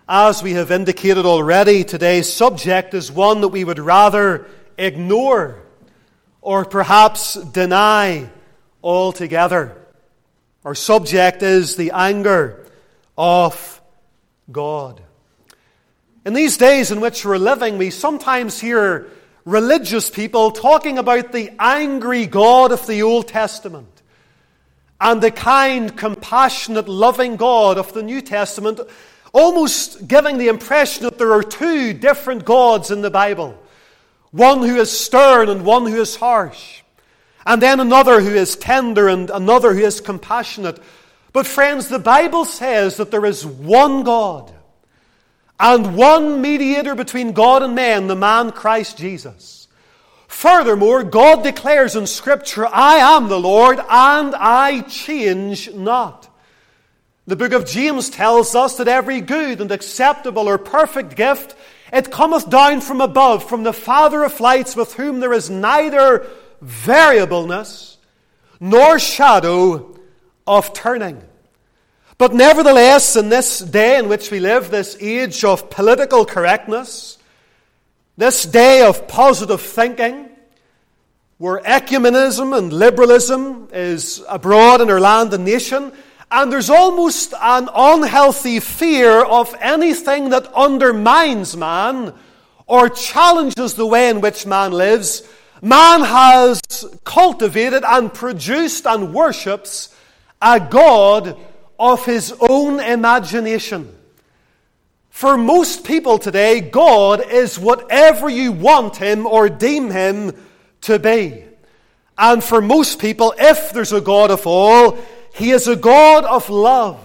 As we have indicated already, today's subject is one that we would rather ignore or perhaps deny altogether. Our subject is the anger of God. In these days in which we're living, we sometimes hear religious people talking about the angry God of the Old Testament and the kind, compassionate, loving God of the New Testament, almost giving the impression that there are two different gods in the Bible. One who is stern and one who is harsh. And then another who is tender and another who is compassionate. But friends, the Bible says that there is one God and one mediator between God and men, the man Christ Jesus. Furthermore, God declares in Scripture, I am the Lord and I change not. The book of James tells us that every good and acceptable or perfect gift, it cometh down from above, from the Father of lights, with whom there is neither variableness nor shadow of turning. But nevertheless, in this day in which we live, this age of political correctness, this day of positive thinking, where ecumenism and liberalism is abroad in our land and nation, and there's almost an unhealthy fear of anything that undermines man or challenges the way in which man lives, man has cultivated and produced and worships a God of his own imagination. For most people today, God is whatever you want him or deem him to be. And for most people, if there's a God of all, he is a God of love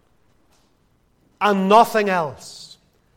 and nothing else.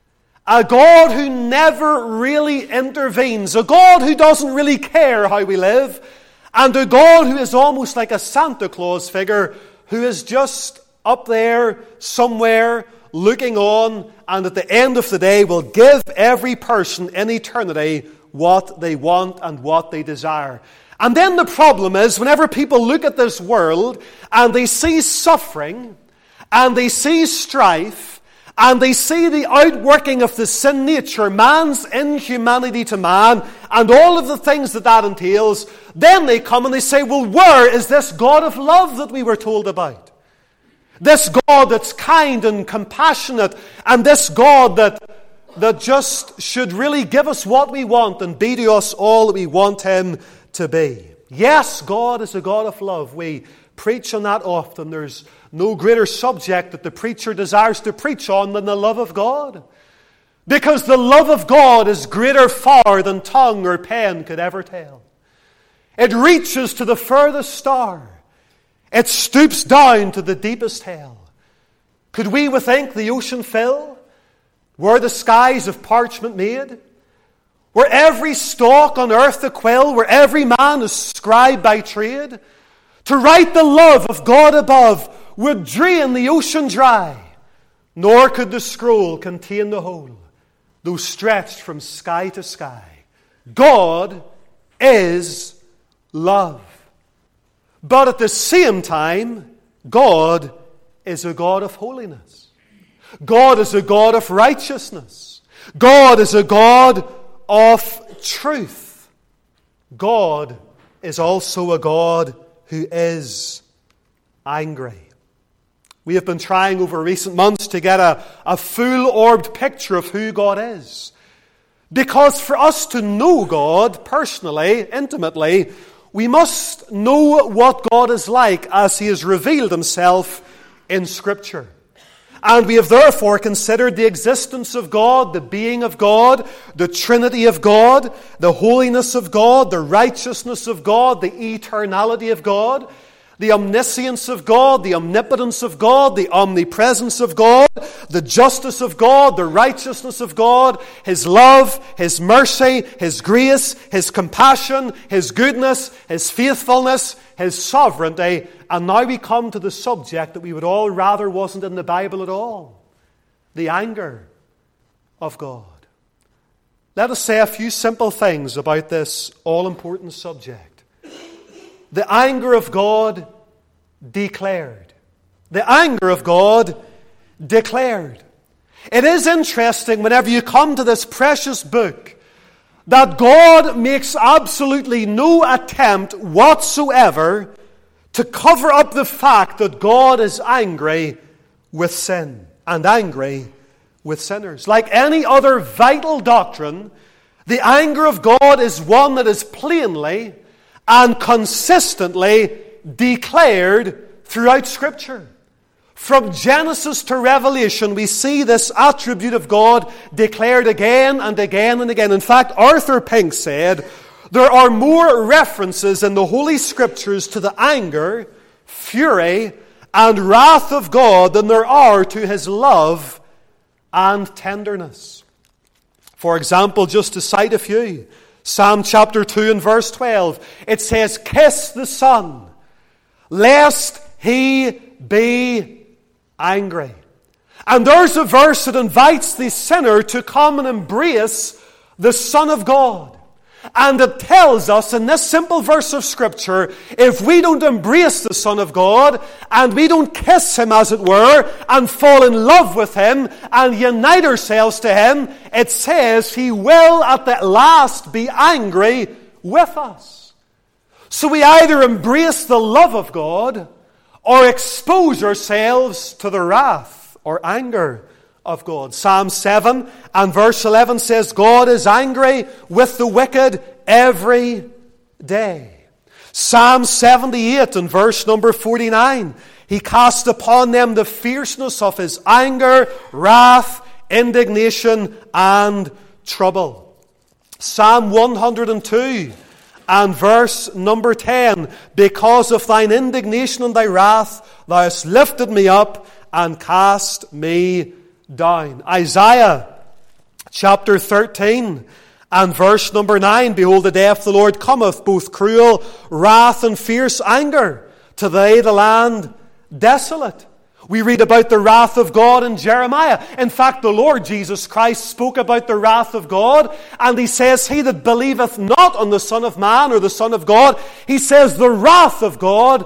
A God who never really intervenes. A God who doesn't really care how we live. And a God who is almost like a Santa Claus figure who is just up there somewhere looking on, and at the end of the day will give every person in eternity what they want and what they desire. And then the problem is, whenever people look at this world and they see suffering and they see strife and they see the outworking of the sin nature, man's inhumanity to man, and all of the things that that entails, then they come and they say, well, where is this God of love that we were told about? This God that's kind and compassionate, and this God that just should really give us what we want and be to us all that we want him to be. Yes, God is a God of love. We preach on that often. There's no greater subject that the preacher desires to preach on than the love of God. Because the love of God is greater far than tongue or pen could ever tell. It reaches to the furthest star. It stoops down to the deepest hell. Could we with ink the ocean fill? Were the skies of parchment made? Were every stalk on earth a quill? Were every man a scribe by trade? To write the love of God above would drain the ocean dry, nor could the scroll contain the whole, though stretched from sky to sky. God is love. But at the same time, God is a God of holiness. God is a God of righteousness. God is a God of truth. God is also a God who is angry. We have been trying over recent months to get a full-orbed picture of who God is. Because for us to know God personally, intimately, we must know what God is like as he has revealed himself in Scripture. And we have therefore considered the existence of God, the being of God, the Trinity of God, the holiness of God, the righteousness of God, the eternality of God, the omniscience of God, the omnipotence of God, the omnipresence of God, the justice of God, the righteousness of God, his love, his mercy, his grace, his compassion, his goodness, his faithfulness, his sovereignty. And now we come to the subject that we would all rather wasn't in the Bible at all. The anger of God. Let us say a few simple things about this all-important subject. The anger of God declared. The anger of God declared. It is interesting whenever you come to this precious book that God makes absolutely no attempt whatsoever to cover up the fact that God is angry with sin and angry with sinners. Like any other vital doctrine, the anger of God is one that is plainly and consistently declared throughout Scripture. From Genesis to Revelation, we see this attribute of God declared again and again and again. In fact, Arthur Pink said, there are more references in the Holy Scriptures to the anger, fury, and wrath of God than there are to His love and tenderness. For example, just to cite a few, Psalm chapter 2 and verse 12, it says, "Kiss the Son, lest He be angry." And there's a verse that invites the sinner to come and embrace the Son of God. And it tells us in this simple verse of Scripture, if we don't embrace the Son of God, and we don't kiss Him, as it were, and fall in love with Him, and unite ourselves to Him, it says He will at the last be angry with us. So we either embrace the love of God, or expose ourselves to the wrath or anger of God. Psalm 7 and verse 11 says, God is angry with the wicked every day. Psalm 78 and verse number 49, He cast upon them the fierceness of His anger, wrath, indignation, and trouble. Psalm 102 and verse number 10, because of thine indignation and thy wrath, thou hast lifted me up and cast me down. Isaiah chapter 13 and verse number 9, behold, the day of the Lord cometh, both cruel wrath and fierce anger, to lay the land desolate. We read about the wrath of God in Jeremiah. In fact, the Lord Jesus Christ spoke about the wrath of God, and He says, he that believeth not on the Son of Man or the Son of God, He says, the wrath of God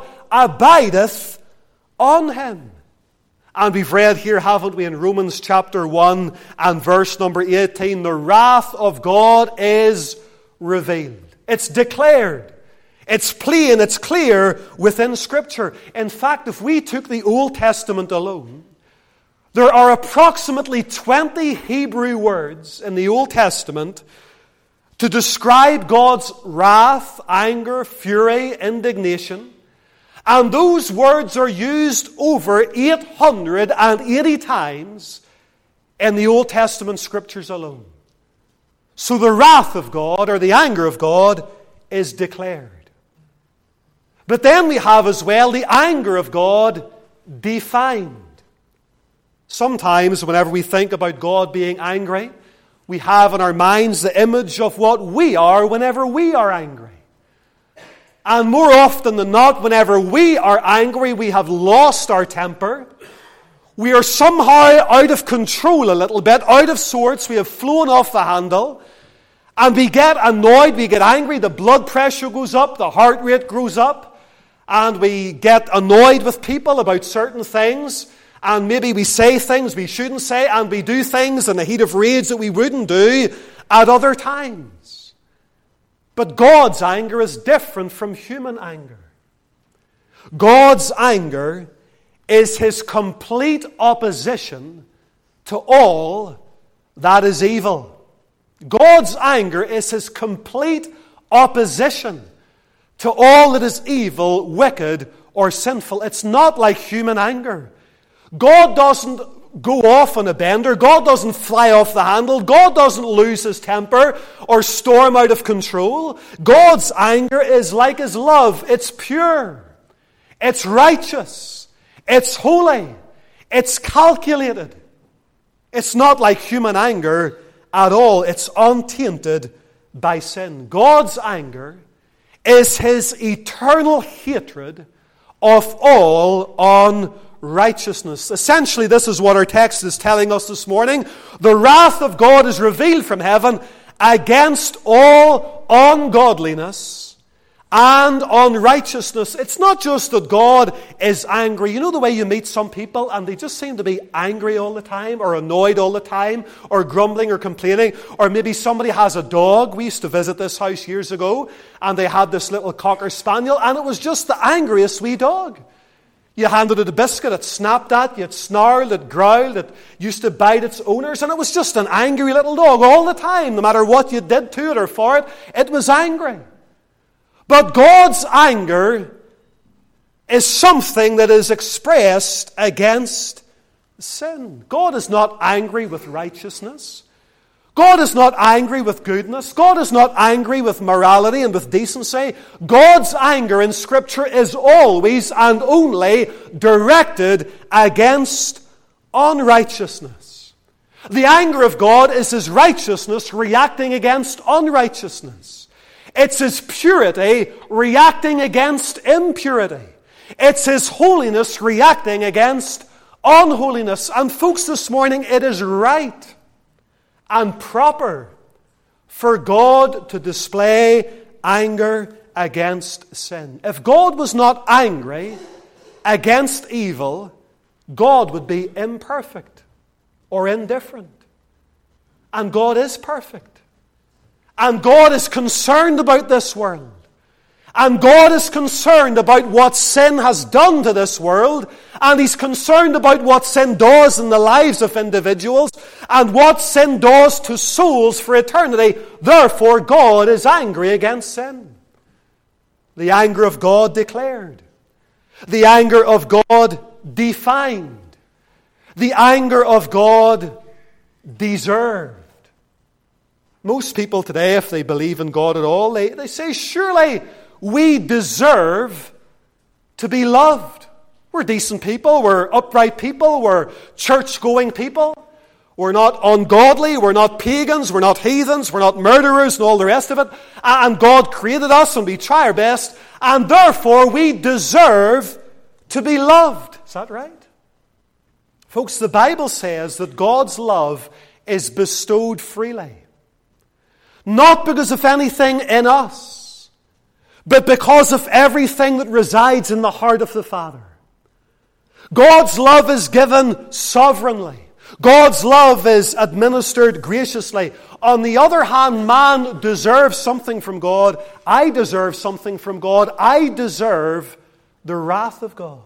abideth on him. And we've read here, haven't we, in Romans chapter 1 and verse number 18, the wrath of God is revealed. It's declared. It's plain, it's clear within Scripture. In fact, if we took the Old Testament alone, there are approximately 20 Hebrew words in the Old Testament to describe God's wrath, anger, fury, indignation. And those words are used over 880 times in the Old Testament Scriptures alone. So the wrath of God, or the anger of God, is declared. But then we have as well the anger of God defined. Sometimes whenever we think about God being angry, we have in our minds the image of what we are whenever we are angry. And more often than not, whenever we are angry, we have lost our temper. We are somehow out of control a little bit, out of sorts. We have flown off the handle. And we get annoyed, we get angry, the blood pressure goes up, the heart rate goes up. And we get annoyed with people about certain things. And maybe we say things we shouldn't say. And we do things in the heat of rage that we wouldn't do at other times. But God's anger is different from human anger. God's anger is His complete opposition to all that is evil. God's anger is His complete opposition to all that is evil, wicked, or sinful. It's not like human anger. God doesn't go off on a bender. God doesn't fly off the handle. God doesn't lose His temper or storm out of control. God's anger is like His love. It's pure. It's righteous. It's holy. It's calculated. It's not like human anger at all. It's untainted by sin. God's anger is His eternal hatred of all unrighteousness. Essentially, this is what our text is telling us this morning. The wrath of God is revealed from heaven against all ungodliness and unrighteousness. It's not just that God is angry. You know the way you meet some people and they just seem to be angry all the time, or annoyed all the time, or grumbling or complaining. Or maybe somebody has a dog. We used to visit this house years ago, and they had this little Cocker Spaniel, and it was just the angriest wee dog. You handed it a biscuit, it snapped at you, it snarled, it growled, it used to bite its owners, and it was just an angry little dog all the time. No matter what you did to it or for it, it was angry. But God's anger is something that is expressed against sin. God is not angry with righteousness. God is not angry with goodness. God is not angry with morality and with decency. God's anger in Scripture is always and only directed against unrighteousness. The anger of God is His righteousness reacting against unrighteousness. It's His purity reacting against impurity. It's His holiness reacting against unholiness. And folks, this morning, it is right and proper for God to display anger against sin. If God was not angry against evil, God would be imperfect or indifferent. And God is perfect. And God is concerned about this world. And God is concerned about what sin has done to this world. And He's concerned about what sin does in the lives of individuals. And what sin does to souls for eternity. Therefore, God is angry against sin. The anger of God declared. The anger of God defined. The anger of God deserved. Most people today, if they believe in God at all, they say, surely we deserve to be loved. We're decent people, we're upright people, we're church-going people. We're not ungodly, we're not pagans, we're not heathens, we're not murderers and all the rest of it. And God created us and we try our best, and therefore we deserve to be loved. Is that right? Folks, the Bible says that God's love is bestowed freely. Not because of anything in us, but because of everything that resides in the heart of the Father. God's love is given sovereignly. God's love is administered graciously. On the other hand, man deserves something from God. I deserve something from God. I deserve the wrath of God.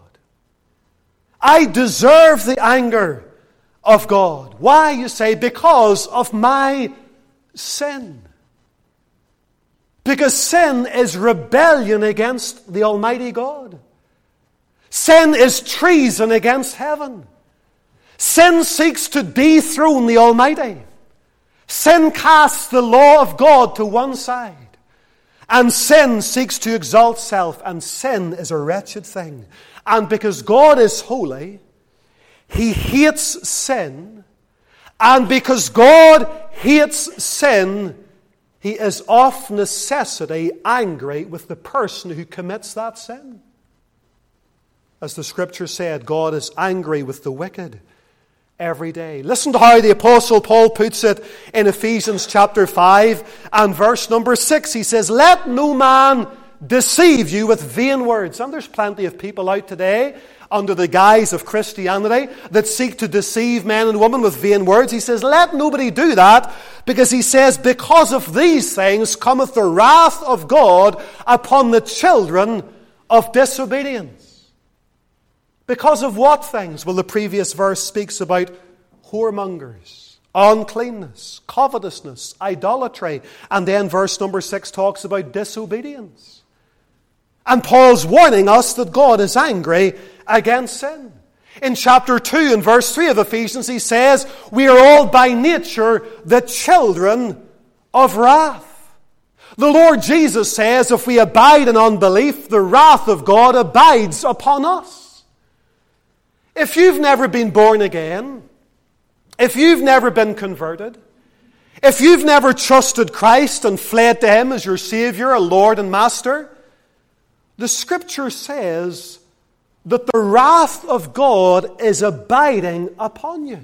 I deserve the anger of God. Why, you say? Because of my sin. Because sin is rebellion against the Almighty God. Sin is treason against heaven. Sin seeks to dethrone the Almighty. Sin casts the law of God to one side. And sin seeks to exalt self. And sin is a wretched thing. And because God is holy, He hates sin. And because God hates sin, He is of necessity angry with the person who commits that sin. As the Scripture said, God is angry with the wicked every day. Listen to how the Apostle Paul puts it in Ephesians chapter 5 and verse number 6. He says, "Let no man deceive you with vain words." And there's plenty of people out today under the guise of Christianity that seek to deceive men and women with vain words. He says, let nobody do that, because he says, because of these things cometh the wrath of God upon the children of disobedience. Because of what things? Well, the previous verse speaks about whoremongers, uncleanness, covetousness, idolatry. And then verse number 6 talks about disobedience. And Paul's warning us that God is angry against sin. In chapter 2 and verse 3 of Ephesians, he says, we are all by nature the children of wrath. The Lord Jesus says, if we abide in unbelief, the wrath of God abides upon us. If you've never been born again, if you've never been converted, if you've never trusted Christ and fled to Him as your Savior, Lord and Master, the Scripture says that the wrath of God is abiding upon you.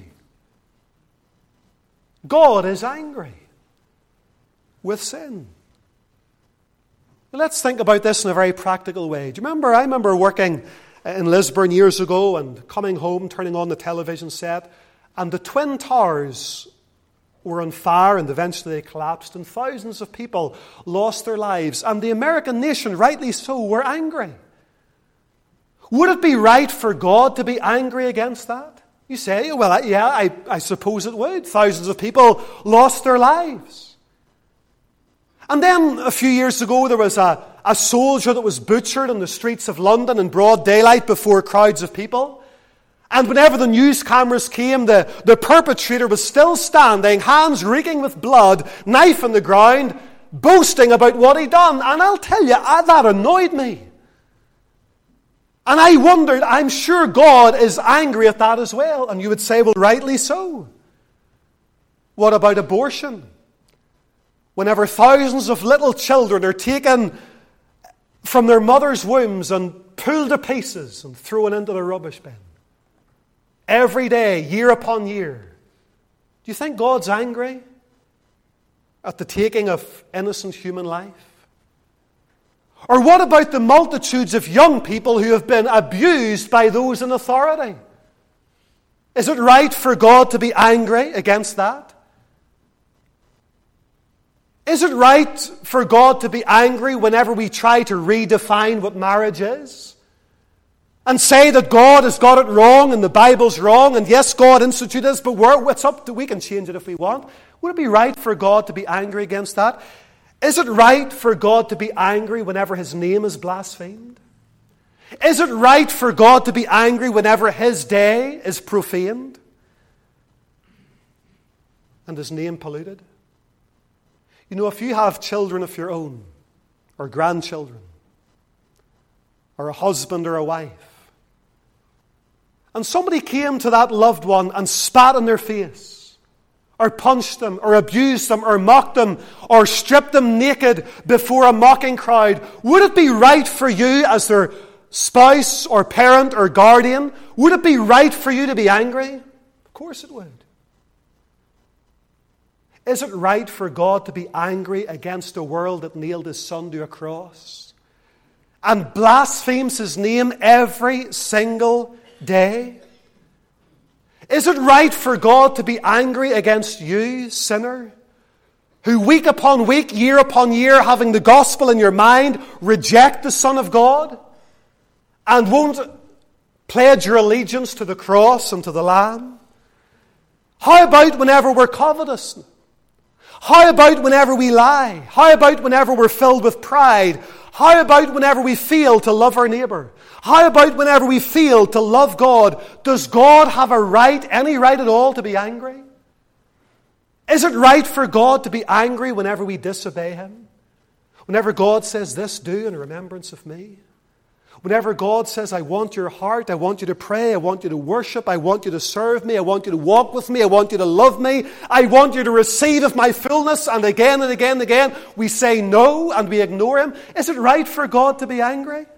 God is angry with sin. Let's think about this in a very practical way. Do you remember? I remember working in Lisburn years ago and coming home, turning on the television set, and the Twin Towers were on fire and eventually they collapsed and thousands of people lost their lives. And the American nation, rightly so, were angry. Would it be right for God to be angry against that? You say, well, yeah, I suppose it would. Thousands of people lost their lives. And then a few years ago there was a soldier that was butchered on the streets of London in broad daylight before crowds of people. And whenever the news cameras came, the perpetrator was still standing, hands reeking with blood, knife on the ground, boasting about what he'd done. And I'll tell you, that annoyed me. And I wondered, I'm sure God is angry at that as well. And you would say, well, rightly so. What about abortion? Whenever thousands of little children are taken from their mother's wombs and pulled to pieces and thrown into the rubbish bin. Every day, year upon year. Do you think God's angry at the taking of innocent human life? Or what about the multitudes of young people who have been abused by those in authority? Is it right for God to be angry against that? Is it right for God to be angry whenever we try to redefine what marriage is? And say that God has got it wrong and the Bible's wrong, and yes, God instituted this, but what's up to, we can change it if we want. Would it be right for God to be angry against that? Is it right for God to be angry whenever His name is blasphemed? Is it right for God to be angry whenever His day is profaned and His name polluted? You know, if you have children of your own, or grandchildren, or a husband or a wife, and somebody came to that loved one and spat in their face, or punched them, or abused them, or mocked them, or stripped them naked before a mocking crowd, would it be right for you as their spouse or parent or guardian, would it be right for you to be angry? Of course it would. Is it right for God to be angry against a world that nailed His Son to a cross and blasphemes His name every single day? Is it right for God to be angry against you, sinner, who week upon week, year upon year, having the gospel in your mind, reject the Son of God and won't pledge your allegiance to the cross and to the Lamb? How about whenever we're covetous? How about whenever we lie? How about whenever we're filled with pride? How about whenever we fail to love our neighbour? How about whenever we fail to love God? Does God have a right, any right at all, to be angry? Is it right for God to be angry whenever we disobey Him? Whenever God says, this do in remembrance of me? Whenever God says, I want your heart, I want you to pray, I want you to worship, I want you to serve me, I want you to walk with me, I want you to love me, I want you to receive of my fullness, and again and again and again, we say no and we ignore Him. Is it right for God to be angry?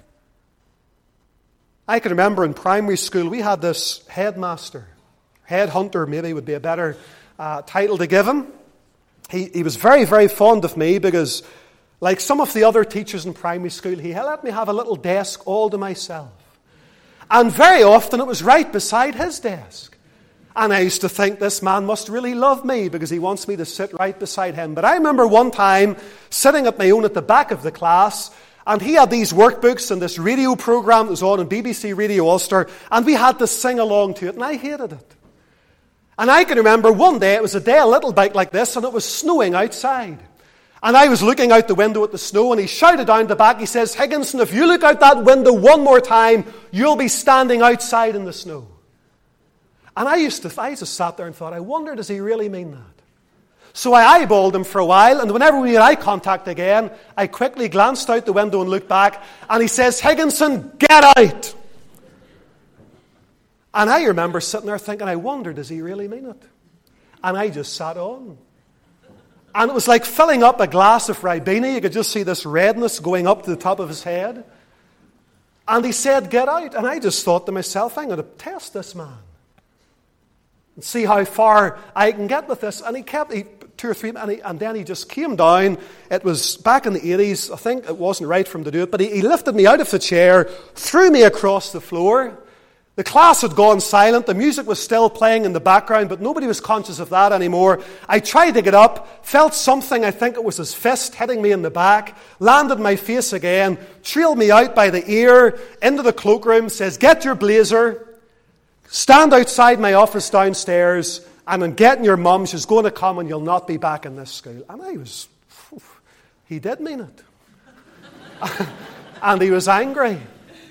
I can remember in primary school, we had this headmaster, headhunter maybe would be a better title to give him. He was very, very fond of me because, like some of the other teachers in primary school, he let me have a little desk all to myself. And very often it was right beside his desk. And I used to think, this man must really love me because he wants me to sit right beside him. But I remember one time sitting at my own at the back of the class, and he had these workbooks and this radio program that was on BBC Radio Ulster, and we had to sing along to it, and I hated it. And I can remember one day, it was a day a little bit like this, and it was snowing outside. And I was looking out the window at the snow, and he shouted down the back, he says, Higginson, if you look out that window one more time, you'll be standing outside in the snow. And I just sat there and thought, I wonder, does he really mean that? So I eyeballed him for a while, and whenever we had eye contact again, I quickly glanced out the window and looked back, and he says, Higginson, get out! And I remember sitting there thinking, I wonder, does he really mean it? And I just sat on. And it was like filling up a glass of Ribena. You could just see this redness going up to the top of his head. And he said, get out. And I just thought to myself, I'm going to test this man and see how far I can get with this. And he 2 or 3, and then he just came down. It was back in the 80s. I think it wasn't right for him to do it, but he lifted me out of the chair, threw me across the floor. The class had gone silent. The music was still playing in the background, but nobody was conscious of that anymore. I tried to get up, felt something, I think it was his fist, hitting me in the back, landed in my face again, trailed me out by the ear into the cloakroom, says, "Get your blazer, stand outside my office downstairs, and I'm getting your mum. She's going to come and you'll not be back in this school." And he did mean it. And he was angry.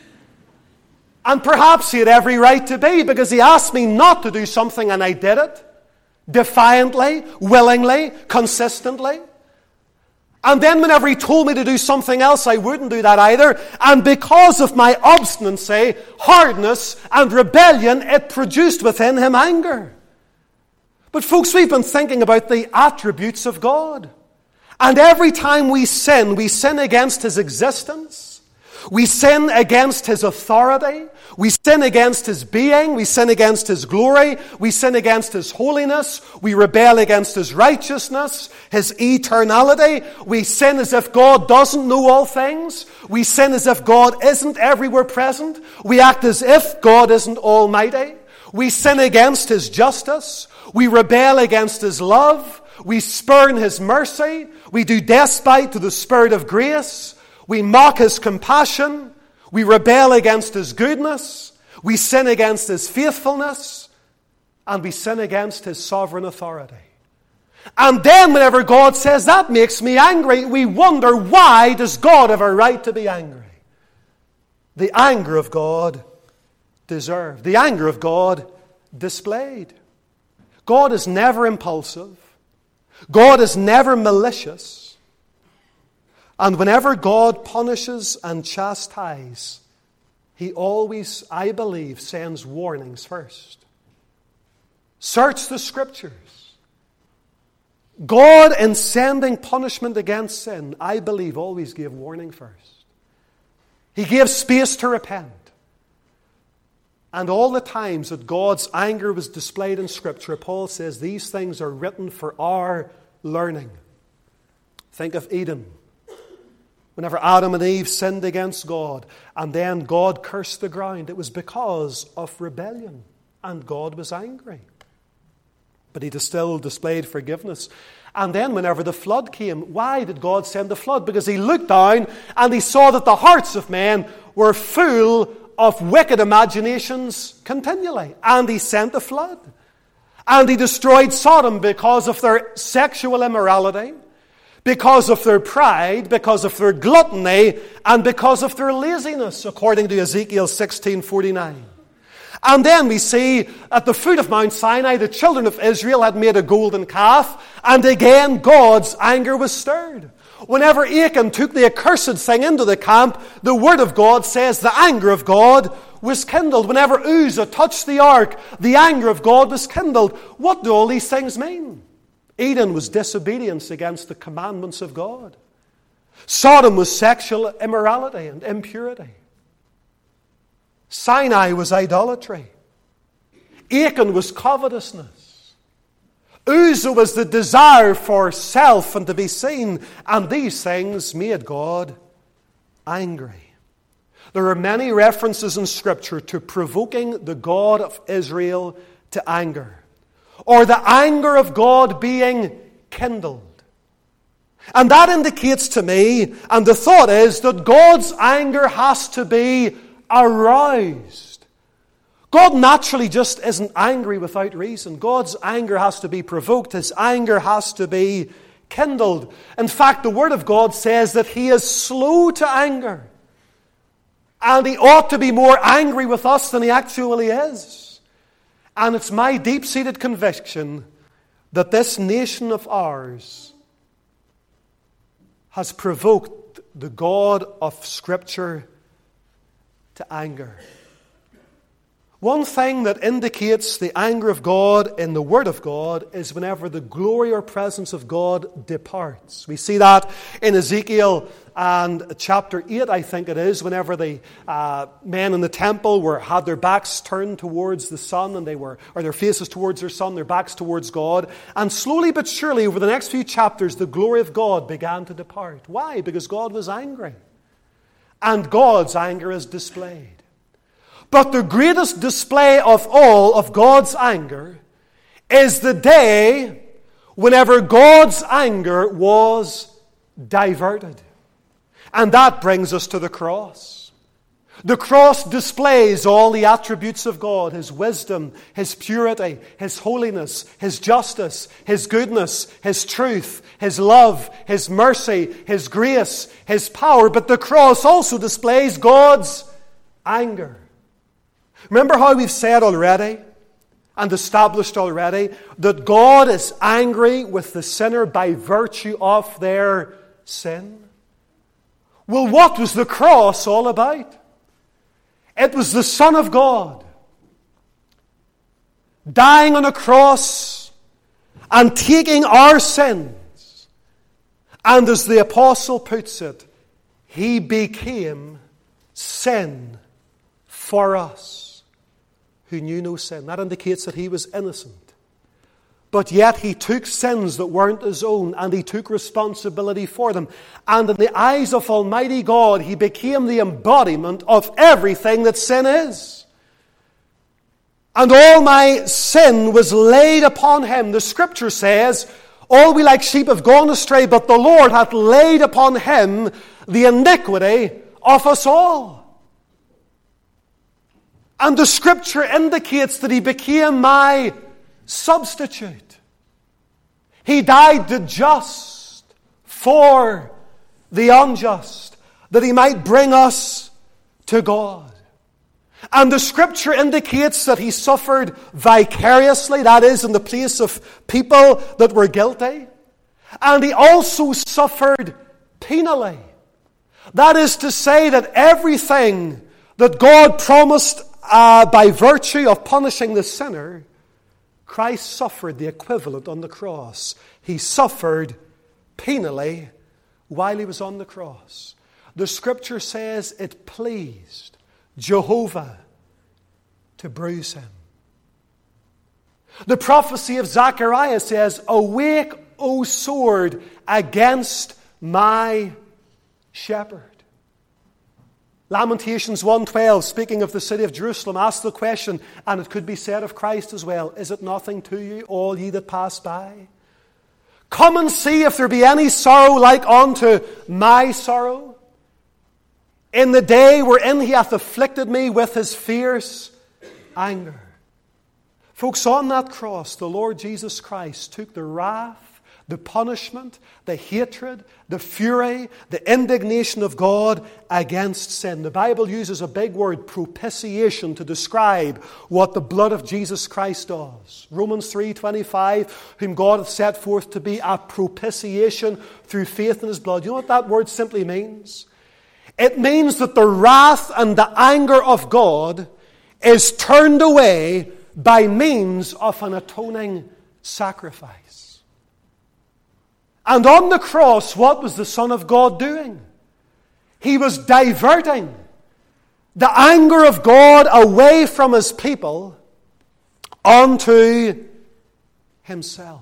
And perhaps he had every right to be, because he asked me not to do something and I did it. Defiantly, willingly, consistently. And then whenever he told me to do something else, I wouldn't do that either. And because of my obstinacy, hardness, and rebellion, it produced within him anger. But folks, we've been thinking about the attributes of God. And every time we sin against his existence. We sin against his authority. We sin against his being. We sin against his glory. We sin against his holiness. We rebel against his righteousness, his eternality. We sin as if God doesn't know all things. We sin as if God isn't everywhere present. We act as if God isn't almighty. We sin against his justice. We rebel against his love. We spurn his mercy. We do despite to the Spirit of grace. We mock his compassion. We rebel against his goodness. We sin against his faithfulness. And we sin against his sovereign authority. And then whenever God says, "That makes me angry," we wonder, why does God have a right to be angry? The anger of God deserved. The anger of God displayed. God is never impulsive. God is never malicious. And whenever God punishes and chastises, he always, I believe, sends warnings first. Search the Scriptures. God, in sending punishment against sin, I believe, always gave warning first. He gave space to repent. And all the times that God's anger was displayed in Scripture, Paul says these things are written for our learning. Think of Eden. Whenever Adam and Eve sinned against God, and then God cursed the ground, it was because of rebellion, and God was angry. But he still displayed forgiveness. And then whenever the flood came, why did God send the flood? Because he looked down and he saw that the hearts of men were full of wicked imaginations continually. And he sent the flood. And he destroyed Sodom because of their sexual immorality, because of their pride, because of their gluttony, and because of their laziness, according to Ezekiel 16:49. And then we see at the foot of Mount Sinai, the children of Israel had made a golden calf, and again God's anger was stirred. Whenever Achan took the accursed thing into the camp, the Word of God says the anger of God was kindled. Whenever Uzzah touched the ark, the anger of God was kindled. What do all these things mean? Eden was disobedience against the commandments of God. Sodom was sexual immorality and impurity. Sinai was idolatry. Achan was covetousness. Uzzah was the desire for self and to be seen. And these things made God angry. There are many references in Scripture to provoking the God of Israel to anger, or the anger of God being kindled. And that indicates to me, and the thought is, that God's anger has to be aroused. God naturally just isn't angry without reason. God's anger has to be provoked. His anger has to be kindled. In fact, the Word of God says that he is slow to anger. And he ought to be more angry with us than he actually is. And it's my deep-seated conviction that this nation of ours has provoked the God of Scripture to anger. One thing that indicates the anger of God in the Word of God is whenever the glory or presence of God departs. We see that in Ezekiel and chapter 8, I think it is, whenever the men in the temple had their backs turned towards the sun and or their faces towards their son, their backs towards God. And slowly but surely, over the next few chapters, the glory of God began to depart. Why? Because God was angry. And God's anger is displayed. But the greatest display of all of God's anger is the day whenever God's anger was diverted. And that brings us to the cross. The cross displays all the attributes of God, His wisdom, His purity, His holiness, His justice, His goodness, His truth, His love, His mercy, His grace, His power. But the cross also displays God's anger. Remember how we've said already and established already that God is angry with the sinner by virtue of their sin? Well, what was the cross all about? It was the Son of God dying on a cross and taking our sins. And as the apostle puts it, He became sin for us who knew no sin. That indicates that He was innocent. But yet He took sins that weren't His own and He took responsibility for them. And in the eyes of Almighty God, He became the embodiment of everything that sin is. And all my sin was laid upon Him. The Scripture says, all we like sheep have gone astray, but the Lord hath laid upon Him the iniquity of us all. And the Scripture indicates that He became my substitute. He died the just for the unjust, that He might bring us to God. And the Scripture indicates that He suffered vicariously, that is, in the place of people that were guilty. And He also suffered penally. That is to say that everything that God promised by virtue of punishing the sinner, Christ suffered the equivalent on the cross. He suffered penally while He was on the cross. The Scripture says it pleased Jehovah to bruise Him. The prophecy of Zechariah says, awake, O sword, against my shepherd. Lamentations 1:12, speaking of the city of Jerusalem, asks the question, and it could be said of Christ as well, is it nothing to you, all ye that pass by? Come and see if there be any sorrow like unto my sorrow. In the day wherein He hath afflicted me with His fierce anger. Folks, on that cross, the Lord Jesus Christ took the wrath, the punishment, the hatred, the fury, the indignation of God against sin. The Bible uses a big word, propitiation, to describe what the blood of Jesus Christ does. Romans 3:25, whom God hath set forth to be a propitiation through faith in His blood. You know what that word simply means? It means that the wrath and the anger of God is turned away by means of an atoning sacrifice. And on the cross, what was the Son of God doing? He was diverting the anger of God away from His people onto Himself.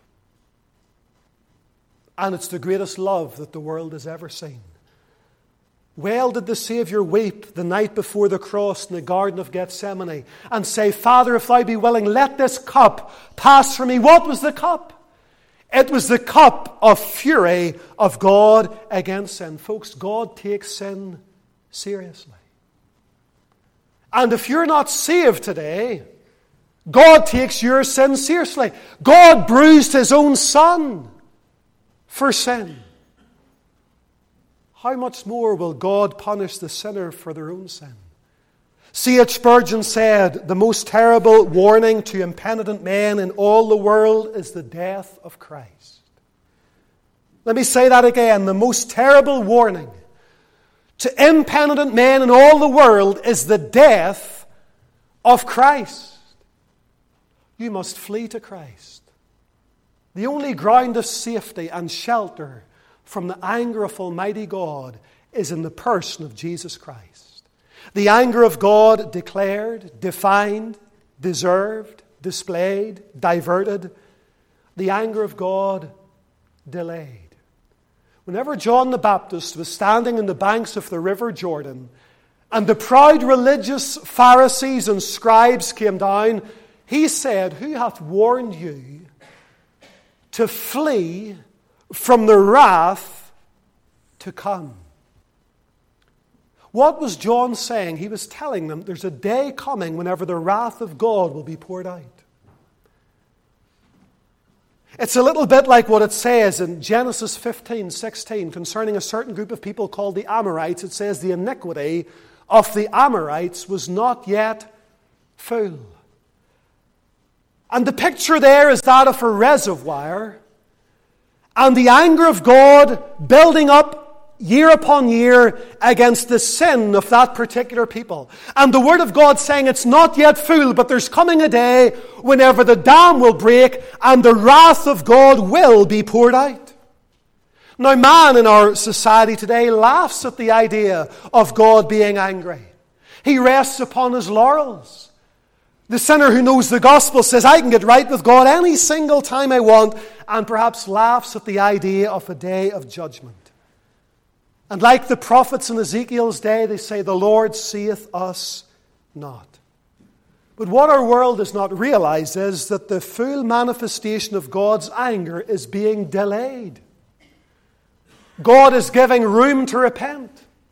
And it's the greatest love that the world has ever seen. Well did the Savior weep the night before the cross in the Garden of Gethsemane and say, Father, if Thou be willing, let this cup pass from me. What was the cup? It was the cup of fury of God against sin. Folks, God takes sin seriously. And if you're not saved today, God takes your sin seriously. God bruised His own Son for sin. How much more will God punish the sinner for their own sin? C.H. Spurgeon said, the most terrible warning to impenitent men in all the world is the death of Christ. Let me say that again. The most terrible warning to impenitent men in all the world is the death of Christ, you must flee to Christ. The only ground of safety and shelter from the anger of Almighty God is in the person of Jesus Christ. The anger of God declared, defined, deserved, displayed, diverted. The anger of God delayed. Whenever John the Baptist was standing on the banks of the river Jordan, and the proud religious Pharisees and scribes came down, he said, "Who hath warned you to flee from the wrath to come?" What was John saying? He was telling them there's a day coming whenever the wrath of God will be poured out. It's a little bit like what it says in Genesis 15:16 concerning a certain group of people called the Amorites. It says the iniquity of the Amorites was not yet full. And the picture there is that of a reservoir, and the anger of God building up year upon year against the sin of that particular people. And the Word of God saying it's not yet full, but there's coming a day whenever the dam will break and the wrath of God will be poured out. Now, man in our society today laughs at the idea of God being angry. He rests upon his laurels. The sinner who knows the gospel says, I can get right with God any single time I want, and perhaps laughs at the idea of a day of judgment. And like the prophets in Ezekiel's day, they say, the Lord seeth us not. But what our world does not realize is that the full manifestation of God's anger is being delayed. God is giving room to repent.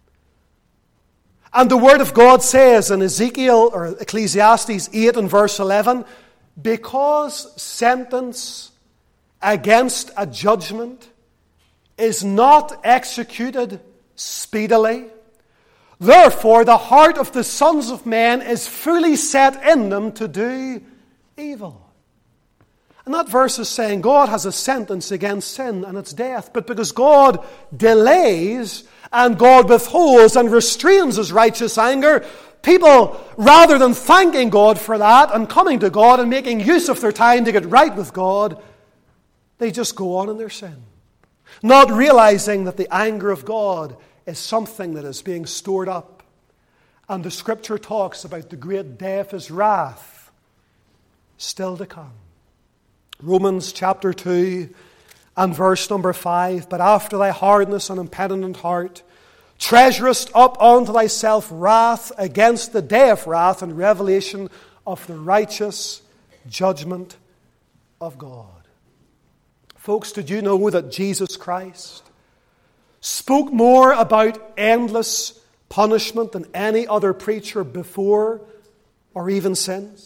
And the Word of God says in Ezekiel or Ecclesiastes 8 and verse 11, because sentence against a judgment is not executed speedily, therefore the heart of the sons of men is fully set in them to do evil. And that verse is saying God has a sentence against sin and it's death. But because God delays and God withholds and restrains His righteous anger, people, rather than thanking God for that and coming to God and making use of their time to get right with God, they just go on in their sin. Not realizing that the anger of God is something that is being stored up. And the Scripture talks about the great day of His wrath still to come. Romans chapter 2 and verse number 5. But after thy hardness and impenitent heart, treasurest up unto thyself wrath against the day of wrath and revelation of the righteous judgment of God. Folks, did you know that Jesus Christ spoke more about endless punishment than any other preacher before or even since?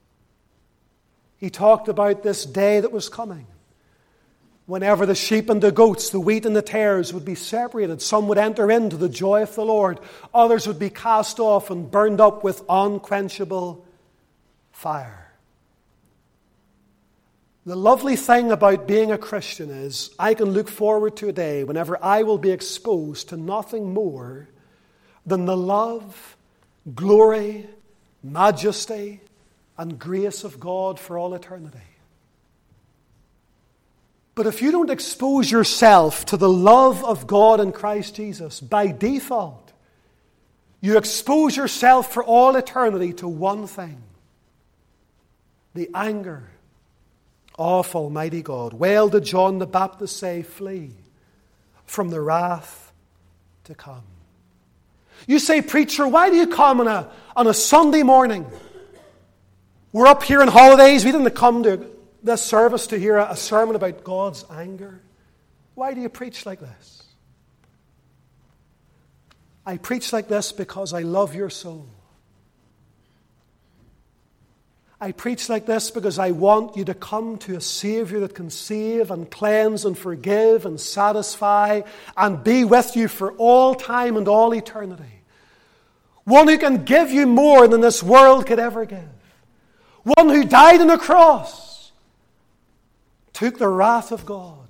He talked about this day that was coming, whenever the sheep and the goats, the wheat and the tares would be separated. Some would enter into the joy of the Lord. Others would be cast off and burned up with unquenchable fire. The lovely thing about being a Christian is I can look forward to a day whenever I will be exposed to nothing more than the love, glory, majesty, and grace of God for all eternity. But if you don't expose yourself to the love of God in Christ Jesus, by default, you expose yourself for all eternity to one thing: the anger of Almighty God. Well did John the Baptist say, flee from the wrath to come. You say, preacher, why do you come on a Sunday morning? We're up here on holidays. We didn't come to this service to hear a sermon about God's anger. Why do you preach like this? I preach like this because I love your soul. I preach like this because I want you to come to a Savior that can save and cleanse and forgive and satisfy and be with you for all time and all eternity. One who can give you more than this world could ever give. One who died on a cross, took the wrath of God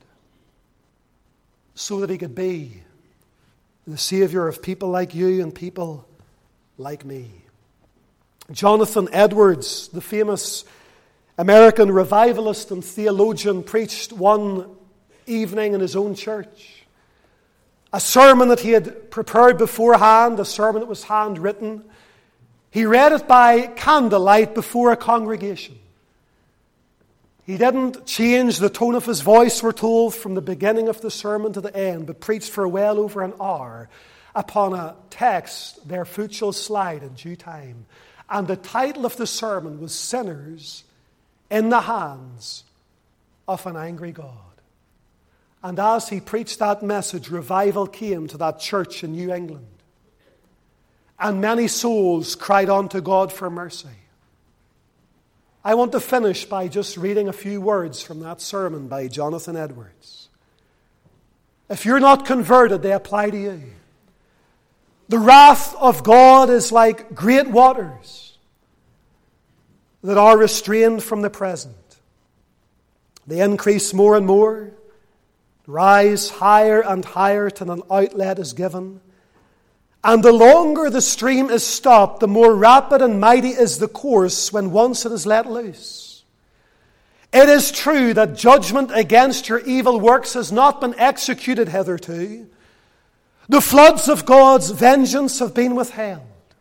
so that He could be the Savior of people like you and people like me. Jonathan Edwards, the famous American revivalist and theologian, preached one evening in his own church. A sermon that he had prepared beforehand, a sermon that was handwritten. He read it by candlelight before a congregation. He didn't change the tone of his voice, we're told, from the beginning of the sermon to the end, but preached for well over an hour upon a text, "Their foot shall slide in due time." And the title of the sermon was "Sinners in the Hands of an Angry God." And as he preached that message, revival came to that church in New England. And many souls cried unto God for mercy. I want to finish by just reading a few words from that sermon by Jonathan Edwards. If you're not converted, they apply to you. The wrath of God is like great waters that are restrained from the present. They increase more and more, rise higher and higher till an outlet is given. And the longer the stream is stopped, the more rapid and mighty is the course when once it is let loose. It is true that judgment against your evil works has not been executed hitherto. The floods of God's vengeance have been withheld.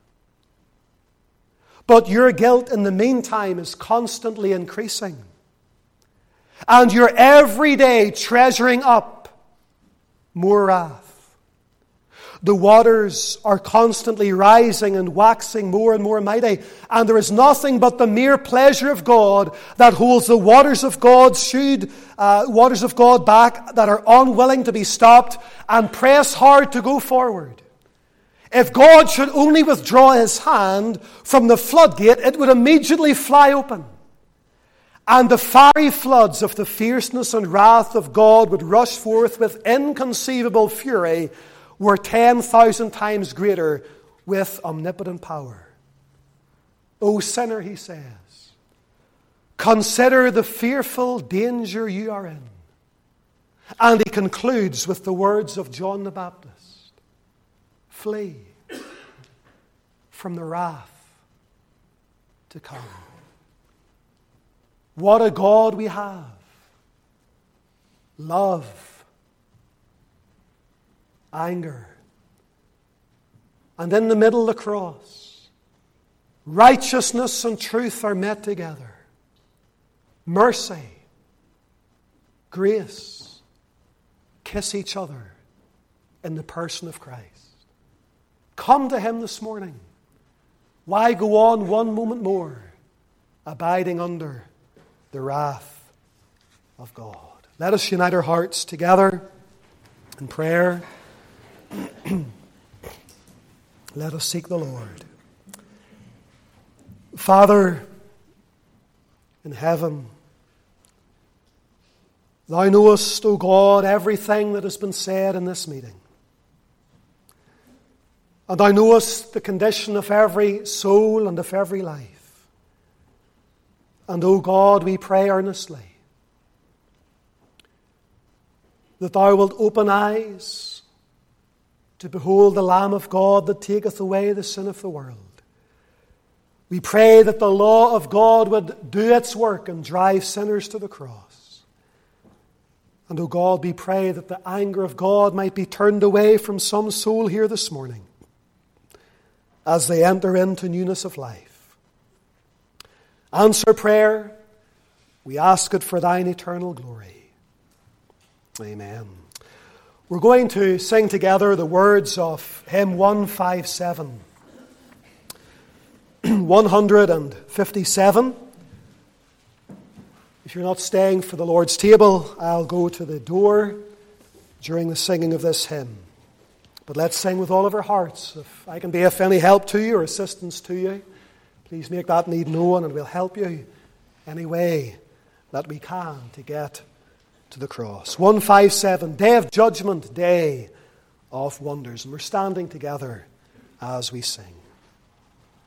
But your guilt in the meantime is constantly increasing. And you're every day treasuring up more wrath. The waters are constantly rising and waxing more and more mighty. And there is nothing but the mere pleasure of God that holds the waters of God back, that are unwilling to be stopped and press hard to go forward. If God should only withdraw his hand from the floodgate, it would immediately fly open. And the fiery floods of the fierceness and wrath of God would rush forth with inconceivable fury, were 10,000 times greater with omnipotent power. O sinner, he says, consider the fearful danger you are in. And he concludes with the words of John the Baptist: flee from the wrath to come. What a God we have. Love, anger, and in the middle the cross. Righteousness and truth are met together. Mercy, grace, kiss each other in the person of Christ. Come to him this morning. Why go on one moment more, abiding under the wrath of God? Let us unite our hearts together in prayer. Let us seek the Lord. Father in heaven, thou knowest, O God, everything that has been said in this meeting. And thou knowest the condition of every soul and of every life. And, O God, we pray earnestly that thou wilt open eyes to behold the Lamb of God that taketh away the sin of the world. We pray that the law of God would do its work and drive sinners to the cross. And, O God, we pray that the anger of God might be turned away from some soul here this morning as they enter into newness of life. Answer prayer. We ask it for thine eternal glory. Amen. We're going to sing together the words of hymn 157. 157. If you're not staying for the Lord's table, I'll go to the door during the singing of this hymn. But let's sing with all of our hearts. If I can be of any help to you or assistance to you, please make that need known, and we'll help you any way that we can to get to the cross. 157, Day of Judgment, Day of Wonders. And we're standing together as we sing.